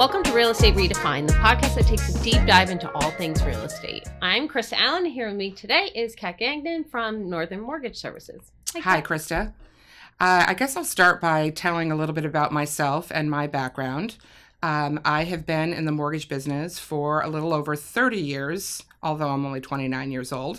Welcome to Real Estate Redefined, the podcast that takes a deep dive into all things real estate. I'm Krista Allen. Here with me today is Kat Gagnon from Northern Mortgage Services. Hi, Krista. I guess I'll start by telling a little bit about myself and my background. I have been in the mortgage business for a little over 30 years, although I'm only 29 years old.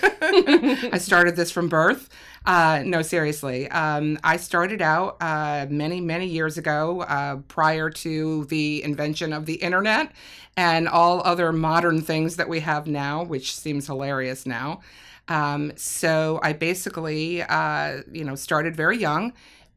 I started this from birth. No, seriously. I started out many years ago, prior to the invention of the internet and all other modern things that we have now, which seems hilarious now. So I basically, started very young,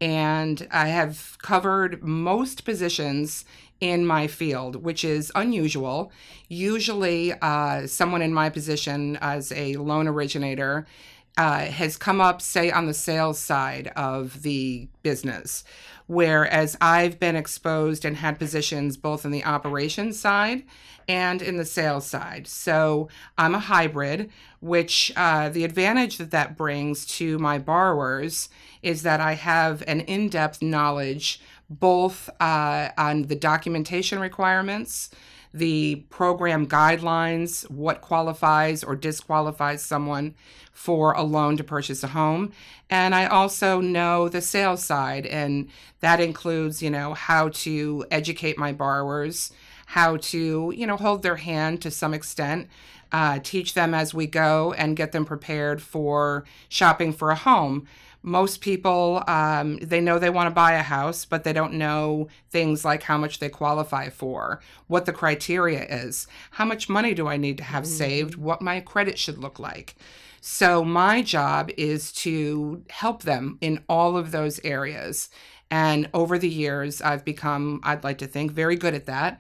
and I have covered most positions in my field, which is unusual. Usually, someone in my position as a loan originator has come up, say, on the sales side of the business, whereas I've been exposed and had positions both in the operations side and in the sales side. So I'm a hybrid, which the advantage that brings to my borrowers is that I have an in-depth knowledge both on the documentation requirements, the program guidelines, what qualifies or disqualifies someone for a loan to purchase a home. And I also know the sales side, and that includes, how to educate my borrowers, how to, hold their hand to some extent, teach them as we go and get them prepared for shopping for a home. Most people, they know they want to buy a house, but they don't know things like how much they qualify for, what the criteria is, how much money do I need to have saved, what my credit should look like. So my job is to help them in all of those areas. And over the years, I've become, I'd like to think, very good at that.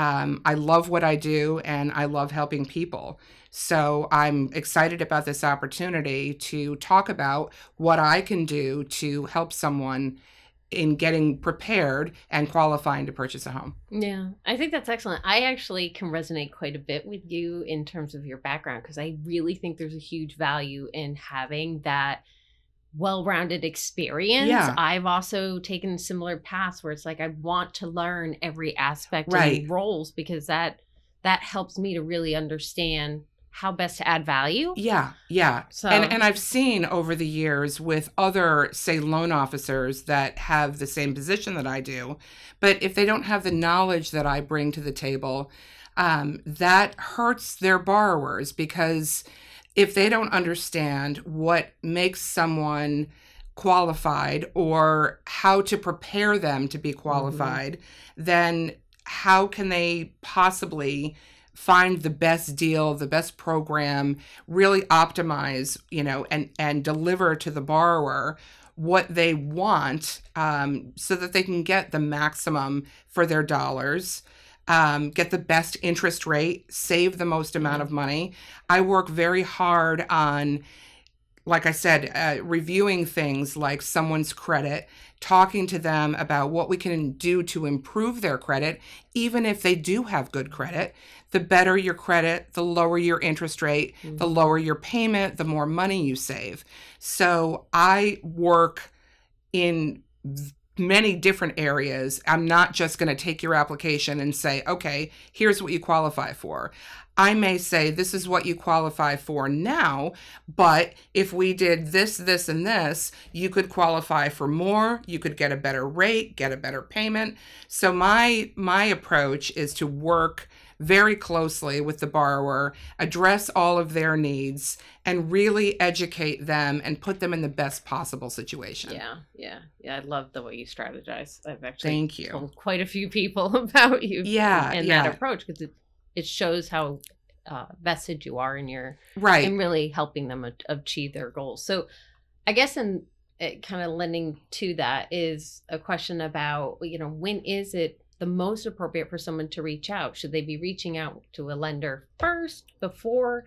I love what I do, and I love helping people. So I'm excited about this opportunity to talk about what I can do to help someone in getting prepared and qualifying to purchase a home. Yeah, I think that's excellent. I actually can resonate quite a bit with you in terms of your background, because I really think there's a huge value in having that well-rounded experience. Yeah. I've also taken similar paths where it's like I want to learn every aspect Right. of roles, because that helps me to really understand how best to add value. Yeah. So, And I've seen over the years with other, say, loan officers that have the same position that I do, but if they don't have the knowledge that I bring to the table, that hurts their borrowers, because if they don't understand what makes someone qualified or how to prepare them to be qualified, then how can they possibly find the best deal, the best program, really optimize, and deliver to the borrower what they want, so that they can get the maximum for their dollars, get the best interest rate, save the most amount of money. I work very hard on, like I said, reviewing things like someone's credit, talking to them about what we can do to improve their credit, even if they do have good credit. The better your credit, the lower your interest rate, the lower your payment, the more money you save. So I work in many different areas. I'm not just going to take your application and say, okay, here's what you qualify for. I may say, this is what you qualify for now, but if we did this, and this, you could qualify for more, you could get a better rate, get a better payment. So my approach is to work very closely with the borrower, address all of their needs, and really educate them and put them in the best possible situation. Yeah. I love the way you strategize. I've actually Thank you. told quite a few people about you and that approach, because it shows how vested you are in your right and really helping them achieve their goals. So I guess in kind of lending to that is a question about, when is it the most appropriate for someone to reach out? Should they be reaching out to a lender first before,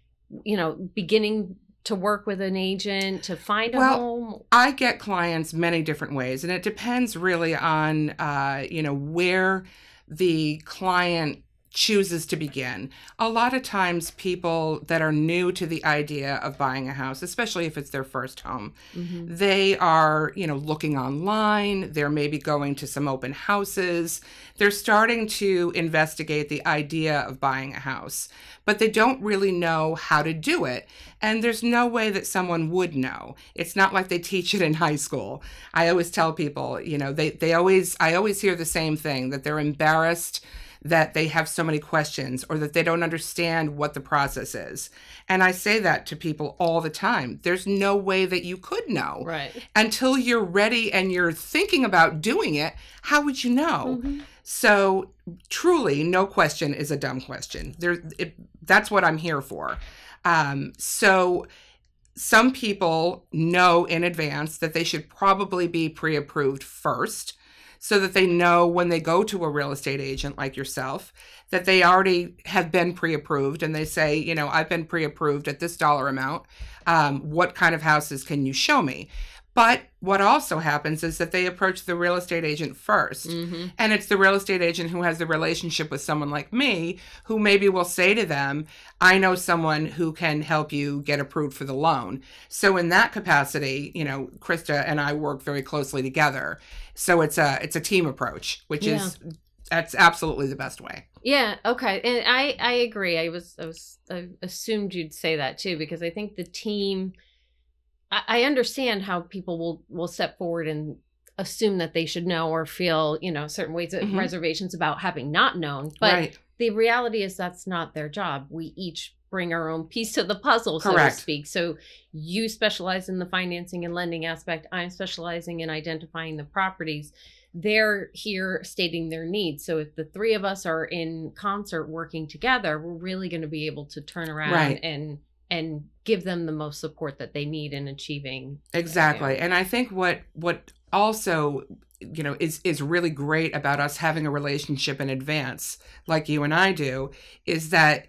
beginning to work with an agent to find a home? I get clients many different ways, and it depends really on, where the client chooses to begin. A lot of times people that are new to the idea of buying a house, especially if it's their first home, they are, looking online, they're maybe going to some open houses. They're starting to investigate the idea of buying a house, but they don't really know how to do it. And there's no way that someone would know. It's not like they teach it in high school. I always tell people, I always hear the same thing, that they're embarrassed that they have so many questions or that they don't understand what the process is. And I say that to people all the time. There's no way that you could know. Right. Until you're ready and you're thinking about doing it, how would you know? So truly, no question is a dumb question. That's what I'm here for. So some people know in advance that they should probably be pre-approved first, so that they know when they go to a real estate agent like yourself that they already have been pre-approved, and they say, I've been pre-approved at this dollar amount. What kind of houses can you show me? But what also happens is that they approach the real estate agent first. And it's the real estate agent who has the relationship with someone like me, who maybe will say to them, I know someone who can help you get approved for the loan. So in that capacity, Krista and I work very closely together. So it's a team approach, which is, that's absolutely the best way. Yeah. Okay. And I agree. I assumed you'd say that too, because I think the team, I understand how people will step forward and assume that they should know or feel, certain ways of reservations about having not known. But the reality is that's not their job. We each bring our own piece to the puzzle, so to speak. So you specialize in the financing and lending aspect. I'm specializing in identifying the properties. They're here stating their needs. So if the three of us are in concert working together, we're really going to be able to turn around and give them the most support that they need in achieving. Exactly. And I think what also, is really great about us having a relationship in advance, like you and I do, is that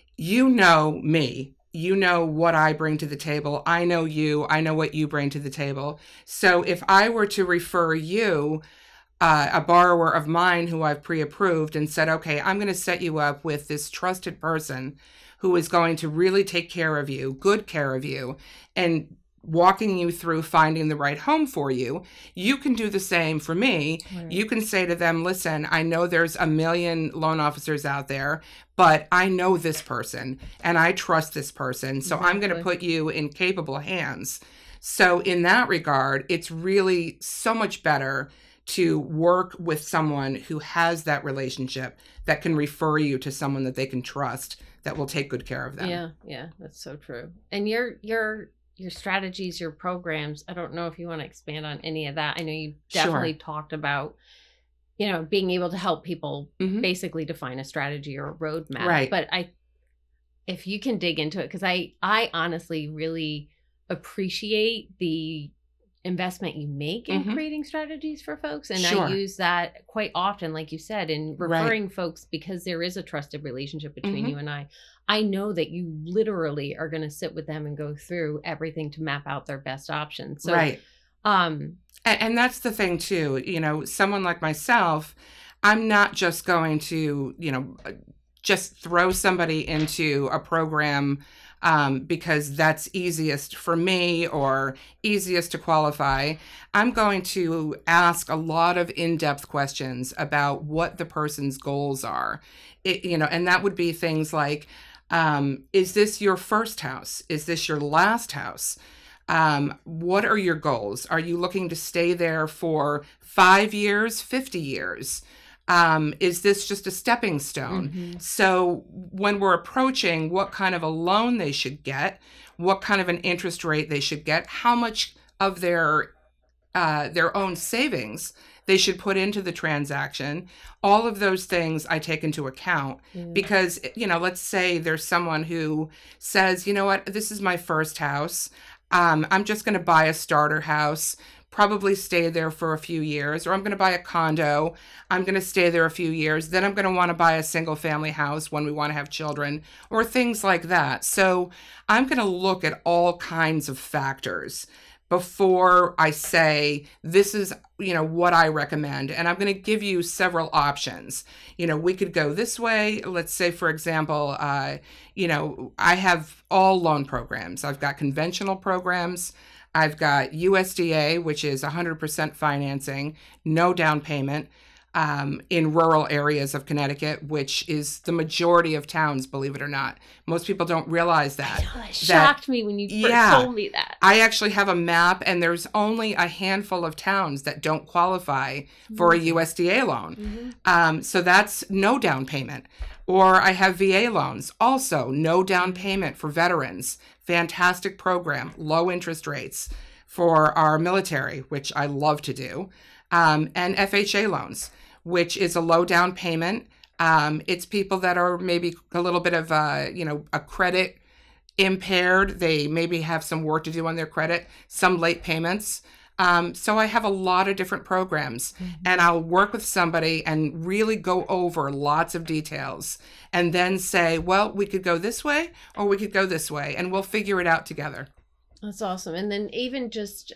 me, what I bring to the table. I know you, I know what you bring to the table. So if I were to refer you, a borrower of mine who I've pre-approved, and said, okay, I'm going to set you up with this trusted person who is going to really take care of you, good care of you, and walking you through finding the right home for you, you can do the same for me. Right. You can say to them, listen, I know there's a million loan officers out there, but I know this person and I trust this person. So I'm going to put you in capable hands. So in that regard, it's really so much better to work with someone who has that relationship, that can refer you to someone that they can trust, that will take good care of them. Yeah, that's so true. And your strategies, your programs, I don't know if you want to expand on any of that. I know you definitely talked about, being able to help people basically define a strategy or a roadmap. Right. But if you can dig into it, because I honestly really appreciate the investment you make in creating strategies for folks. And I use that quite often, like you said, in referring folks, because there is a trusted relationship between you and I know that you literally are going to sit with them and go through everything to map out their best options. So, and that's the thing too, someone like myself, I'm not just going to, just throw somebody into a program because that's easiest for me or easiest to qualify. I'm going to ask a lot of in-depth questions about what the person's goals are. And that would be things like, is this your first house? Is this your last house? What are your goals? Are you looking to stay there for 5 years, 50 years? Is this just a stepping stone? So when we're approaching what kind of a loan they should get, what kind of an interest rate they should get, how much of their own savings they should put into the transaction, all of those things I take into account. Because, let's say there's someone who says, you know what, this is my first house. I'm just going to buy a starter house, probably stay there for a few years, or I'm going to buy a condo. I'm going to stay there a few years. Then I'm going to want to buy a single family house when we want to have children, or things like that. So I'm going to look at all kinds of factors. before I say, this is, what I recommend. And I'm going to give you several options. We could go this way. Let's say, for example, I have all loan programs. I've got conventional programs. I've got USDA, which is 100% financing, no down payment, in rural areas of Connecticut, which is the majority of towns, believe it or not. Most people don't realize that. I know, that shocked me when you first told me that. I actually have a map, and there's only a handful of towns that don't qualify for a USDA loan. So that's no down payment. Or I have VA loans, also no down payment for veterans. Fantastic program, low interest rates for our military, which I love to do. And FHA loans, which is a low down payment. It's people that are maybe a little bit of a credit impaired. They maybe have some work to do on their credit, some late payments. So I have a lot of different programs, and I'll work with somebody and really go over lots of details and then say, well, we could go this way or we could go this way, and we'll figure it out together. That's awesome. And then even just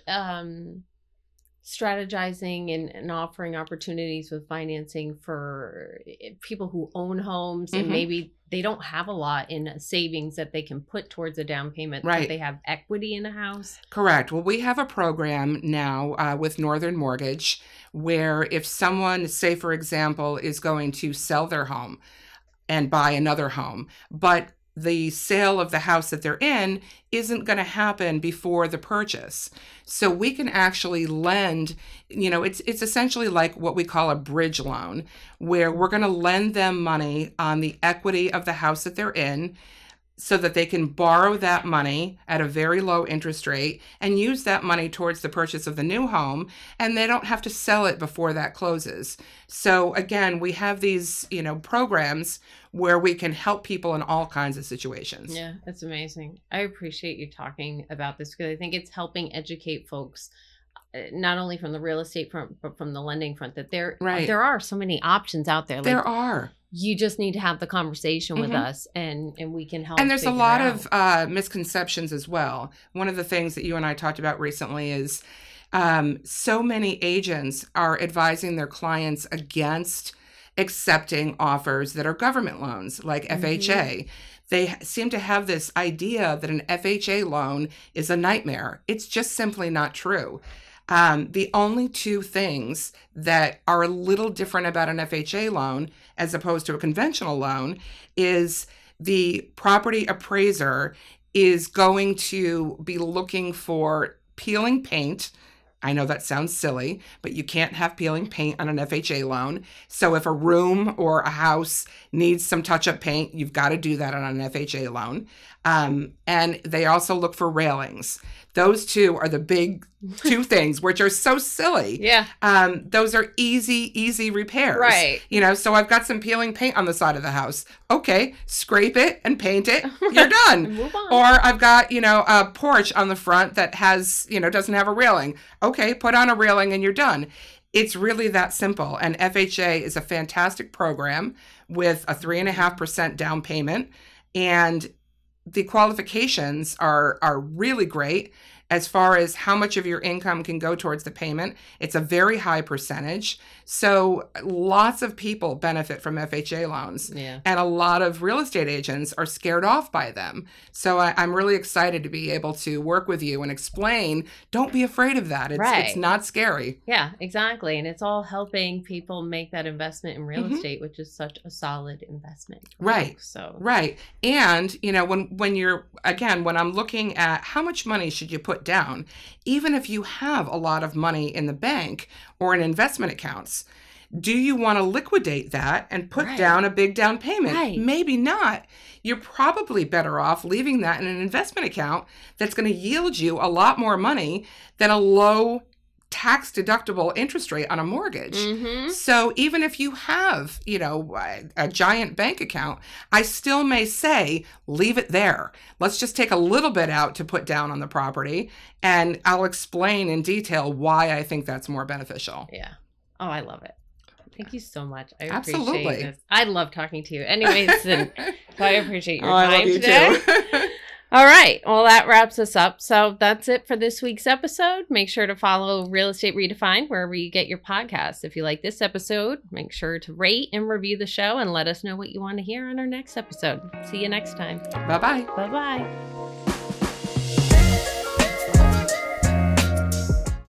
strategizing and offering opportunities with financing for people who own homes and maybe they don't have a lot in savings that they can put towards a down payment, right? But they have equity in a house. Correct. Well, we have a program now with Northern Mortgage where if someone, say, for example, is going to sell their home and buy another home, but the sale of the house that they're in isn't going to happen before the purchase. So we can actually lend, it's essentially like what we call a bridge loan, where we're going to lend them money on the equity of the house that they're in so that they can borrow that money at a very low interest rate and use that money towards the purchase of the new home, and they don't have to sell it before that closes. So again, we have these, programs where we can help people in all kinds of situations. Yeah, that's amazing. I appreciate you talking about this because I think it's helping educate folks, not only from the real estate front, but from the lending front, that there are so many options out there. There are. You just need to have the conversation with us and we can help. And there's a lot of misconceptions as well. One of the things that you and I talked about recently is so many agents are advising their clients against accepting offers that are government loans like FHA. They seem to have this idea that an FHA loan is a nightmare. It's just simply not true. The only two things that are a little different about an FHA loan as opposed to a conventional loan is the property appraiser is going to be looking for peeling paint. I know that sounds silly, but you can't have peeling paint on an FHA loan. So if a room or a house needs some touch-up paint, you've got to do that on an FHA loan. And they also look for railings. Those two are the big two things, which are so silly. Yeah. Those are easy repairs. Right. So I've got some peeling paint on the side of the house. Okay, scrape it and paint it. You're done. Move on. Or I've got, a porch on the front that has, doesn't have a railing. Okay, put on a railing and you're done. It's really that simple. And FHA is a fantastic program with a 3.5% down payment. And the qualifications are really great as far as how much of your income can go towards the payment. It's a very high percentage. So lots of people benefit from FHA loans. Yeah. And a lot of real estate agents are scared off by them. So I'm really excited to be able to work with you and explain, don't be afraid of that. It's not scary. Yeah, exactly. And it's all helping people make that investment in real estate, which is such a solid investment. Right. So right. And, when I'm looking at how much money should you put down, even if you have a lot of money in the bank or in investment accounts, do you want to liquidate that and put down a big down payment? Right. Maybe not. You're probably better off leaving that in an investment account that's going to yield you a lot more money than a low tax deductible interest rate on a mortgage. So even if you have, a giant bank account, I still may say, leave it there. Let's just take a little bit out to put down on the property. And I'll explain in detail why I think that's more beneficial. Yeah. Oh, I love it. Thank you so much. I Absolutely. appreciate this. I love talking to you. Anyways, and so I appreciate your I time love you today. too. All right. Well, that wraps us up. So that's it for this week's episode. Make sure to follow Real Estate Redefined wherever you get your podcasts. If you like this episode, make sure to rate and review the show and let us know what you want to hear on our next episode. See you next time. Bye-bye. Bye-bye.